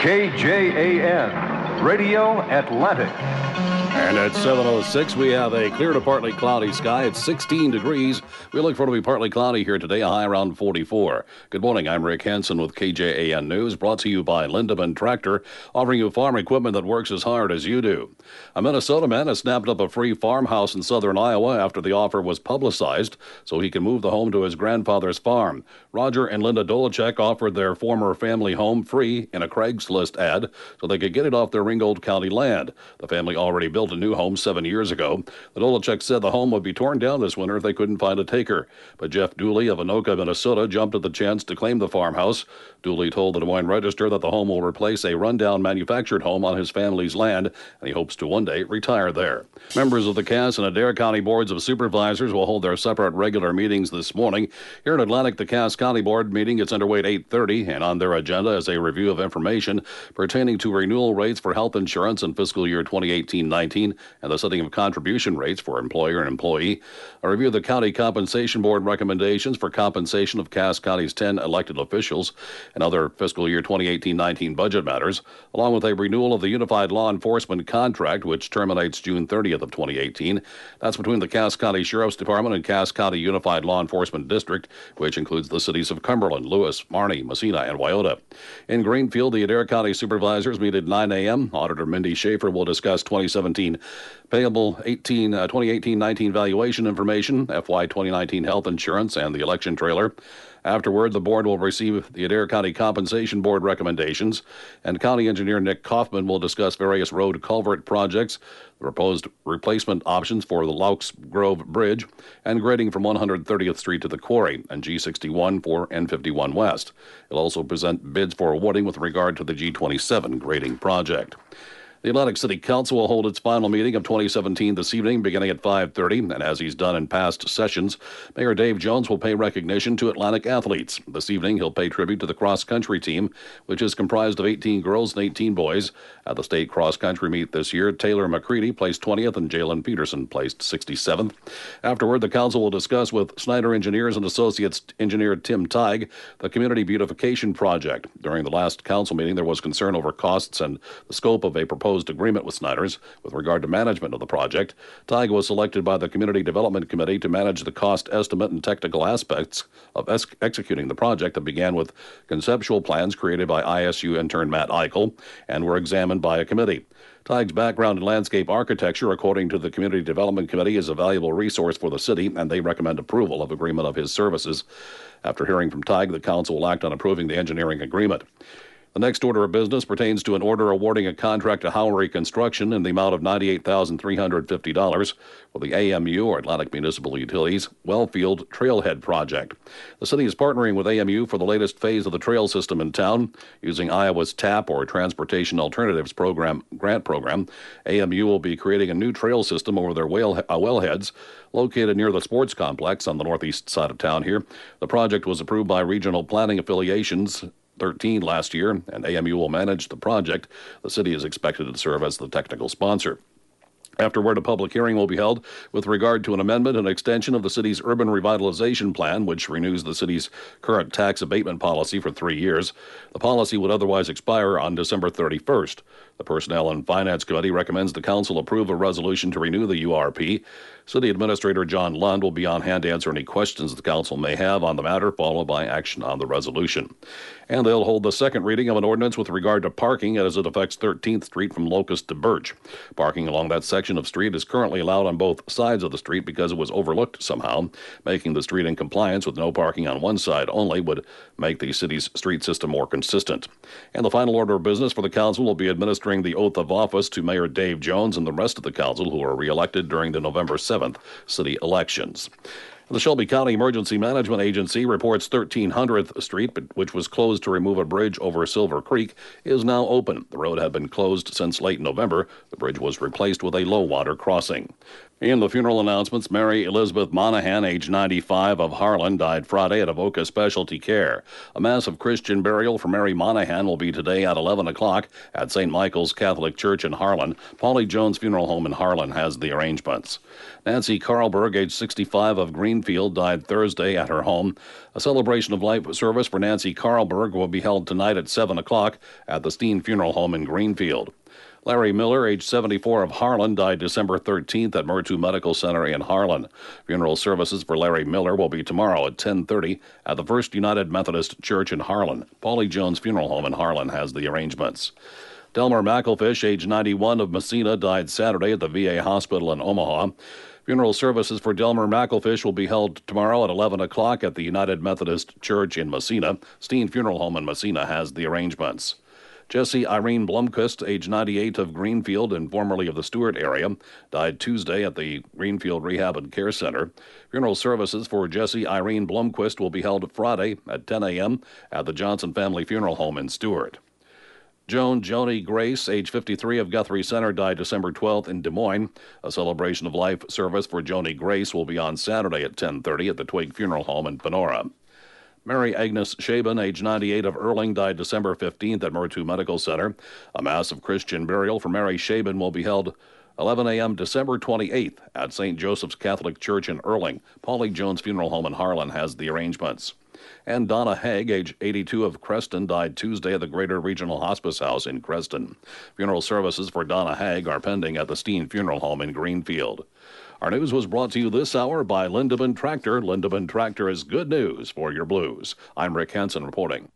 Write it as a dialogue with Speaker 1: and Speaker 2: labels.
Speaker 1: KJAN, Radio Atlantic.
Speaker 2: And at 7:06, we have a clear to partly cloudy sky. It's 16 degrees. We look for it to be partly cloudy here today, a high around 44. Good morning. I'm Rick Hansen with KJAN News, brought to you by Lindeman Tractor, offering you farm equipment that works as hard as you do. A Minnesota man has snapped up a free farmhouse in southern Iowa after the offer was publicized so he can move the home to his grandfather's farm. Roger and Linda Dolachek offered their former family home free in a Craigslist ad so they could get it off their Ringgold County land. The family already built a new home 7 years ago. The Dolachek said the home would be torn down this winter if they couldn't find a taker. But Jeff Dooley of Anoka, Minnesota, jumped at the chance to claim the farmhouse. Dooley told the Des Moines Register that the home will replace a rundown manufactured home on his family's land, and he hopes to one day retire there. Members of the Cass and Adair County Boards of Supervisors will hold their separate regular meetings this morning. Here in Atlantic, the Cass County Board meeting gets underway at 8:30, and on their agenda is a review of information pertaining to renewal rates for health insurance in fiscal year 2018-19 and the setting of contribution rates for employer and employee. A review of the County Compensation Board recommendations for compensation of Cass County's 10 elected officials and other fiscal year 2018-19 budget matters, along with a renewal of the Unified Law Enforcement contract, which terminates June 30th of 2018. That's between the Cass County Sheriff's Department and Cass County Unified Law Enforcement District, which includes the cities of Cumberland, Lewis, Marnie, Massena, and Wyoda. In Greenfield, the Adair County Supervisors meet at 9 a.m. Auditor Mindy Schaefer will discuss 2017 payable 2018-19 valuation information, FY 2019 health insurance, and the election trailer. Afterward, the board will receive the Adair County Compensation Board recommendations, and County Engineer Nick Kaufman will discuss various road culvert projects, the proposed replacement options for the Laux Grove Bridge, and grading from 130th Street to the Quarry, and G61 for N51 West. It'll also present bids for awarding with regard to the G27 grading project. The Atlantic City Council will hold its final meeting of 2017 this evening, beginning at 5:30, and as he's done in past sessions, Mayor Dave Jones will pay recognition to Atlantic athletes. This evening, he'll pay tribute to the cross-country team, which is comprised of 18 girls and 18 boys. At the state cross-country meet this year, Taylor McCready placed 20th and Jalen Peterson placed 67th. Afterward, the council will discuss with Snyder Engineers and Associates engineer Tim Teig the Community Beautification Project. During the last council meeting, there was concern over costs and the scope of a proposed agreement with Snyder's with regard to management of the project. Teig was selected by the Community Development Committee to manage the cost estimate and technical aspects of executing the project that began with conceptual plans created by ISU intern Matt Eichel and were examined by a committee. Teig's background in landscape architecture, according to the Community Development Committee, is a valuable resource for the city, and they recommend approval of agreement of his services. After hearing from Teig, the council will act on approving the engineering agreement. The next order of business pertains to an order awarding a contract to Howery Construction in the amount of $98,350 for the AMU, or Atlantic Municipal Utilities, Wellfield Trailhead Project. The city is partnering with AMU for the latest phase of the trail system in town. Using Iowa's TAP, or Transportation Alternatives grant program, AMU will be creating a new trail system over their wellheads located near the sports complex on the northeast side of town here. The project was approved by regional planning affiliations 13 last year, and AMU will manage the project. The city is expected to serve as the technical sponsor. Afterward, a public hearing will be held with regard to an amendment and extension of the city's urban revitalization plan, which renews the city's current tax abatement policy for 3 years. The policy would otherwise expire on December 31st. The Personnel and Finance Committee recommends the council approve a resolution to renew the URP. City Administrator John Lund will be on hand to answer any questions the council may have on the matter, followed by action on the resolution. And they'll hold the second reading of an ordinance with regard to parking as it affects 13th Street from Locust to Birch. Parking along that section of street is currently allowed on both sides of the street because it was overlooked somehow. Making the street in compliance with no parking on one side only would make the city's street system more consistent. And the final order of business for the council will be administering the oath of office to Mayor Dave Jones and the rest of the council who are reelected during the November 7th city elections. The Shelby County Emergency Management Agency reports 1300th Street, which was closed to remove a bridge over Silver Creek, is now open. The road had been closed since late November. The bridge was replaced with a low-water crossing. In the funeral announcements, Mary Elizabeth Monahan, age 95, of Harlan, died Friday at Avoca Specialty Care. A mass of Christian burial for Mary Monahan will be today at 11 o'clock at St. Michael's Catholic Church in Harlan. Paulie Jones Funeral Home in Harlan has the arrangements. Nancy Carlberg, age 65, of Greenfield, died Thursday at her home. A celebration of life service for Nancy Carlberg will be held tonight at 7 o'clock at the Steen Funeral Home in Greenfield. Larry Miller, age 74, of Harlan, died December 13th at Murtu Medical Center in Harlan. Funeral services for Larry Miller will be tomorrow at 10:30 at the First United Methodist Church in Harlan. Paulie Jones Funeral Home in Harlan has the arrangements. Delmer McElfish, age 91, of Messina, died Saturday at the VA Hospital in Omaha. Funeral services for Delmer McElfish will be held tomorrow at 11 o'clock at the United Methodist Church in Messina. Steen Funeral Home in Messina has the arrangements. Jessie Irene Blomquist, age 98, of Greenfield and formerly of the Stewart area, died Tuesday at the Greenfield Rehab and Care Center. Funeral services for Jessie Irene Blomquist will be held Friday at 10 a.m. at the Johnson Family Funeral Home in Stewart. Joan Joni Grace, age 53, of Guthrie Center, died December 12th in Des Moines. A celebration of life service for Joni Grace will be on Saturday at 10:30 at the Twig Funeral Home in Panora. Mary Agnes Shaban, age 98, of Erling, died December 15th at Murtu Medical Center. A mass of Christian burial for Mary Shaban will be held 11 a.m. December 28th at St. Joseph's Catholic Church in Erling. Paulie Jones Funeral Home in Harlan has the arrangements. And Donna Haig, age 82, of Creston, died Tuesday at the Greater Regional Hospice House in Creston. Funeral services for Donna Haig are pending at the Steen Funeral Home in Greenfield. Our news was brought to you this hour by Lindeman Tractor. Lindeman Tractor is good news for your blues. I'm Rick Hansen reporting.